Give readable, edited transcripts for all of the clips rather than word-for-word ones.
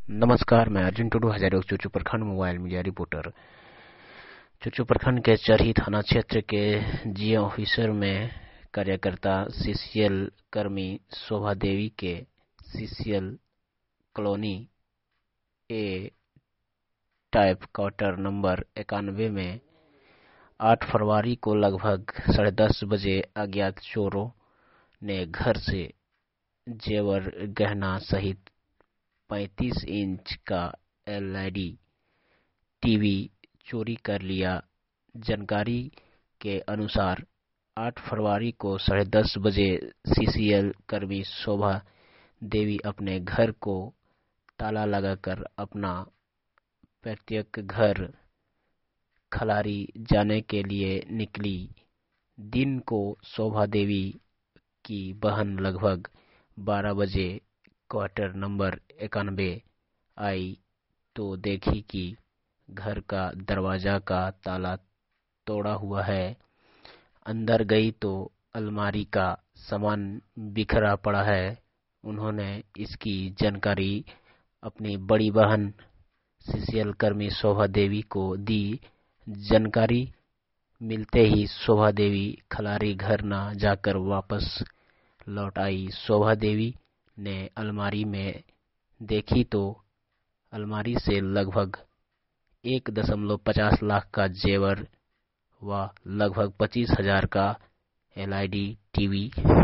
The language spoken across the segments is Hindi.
नमस्कार, मैं अर्जुन टुडू हजारीबाग चुचू प्रखंड मोबाइल मीडिया रिपोर्टर। चुचू प्रखंड के चरही थाना क्षेत्र के जीएम ऑफिसर में कार्यकर्ता सीसीएल कर्मी शोभा देवी के CCL colony A type quarter number 91 में 8 फरवरी को लगभग 10:30 बजे अज्ञात चोरों ने घर से जेवर गहना सहित 35 इंच का एलईडी टीवी चोरी कर लिया। जानकारी के अनुसार 8 फरवरी को 10:30 बजे सीसीएल कर्मी शोभा देवी अपने घर को ताला लगाकर अपना पैतृक घर खलारी जाने के लिए निकली। दिन को शोभा देवी की बहन लगभग 12 बजे क्वार्टर नंबर 91 आई तो देखी कि घर का दरवाजा का ताला तोड़ा हुआ है। अंदर गई तो अलमारी का सामान बिखरा पड़ा है। उन्होंने इसकी जानकारी अपनी बड़ी बहन सीसीएल कर्मी शोभा देवी को दी। जानकारी मिलते ही शोभा देवी खलारी घर न जाकर वापस लौट आई। शोभा देवी ने अलमारी में देखी तो अलमारी से लगभग 1.50 लाख का जेवर व लगभग 25,000 का एलईडी टीवी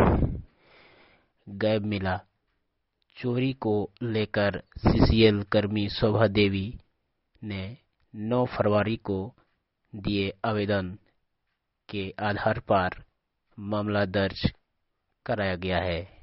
गायब मिला। चोरी को लेकर सीसीएल कर्मी शोभा देवी ने 9 फरवरी को दिए आवेदन के आधार पर मामला दर्ज कराया गया है।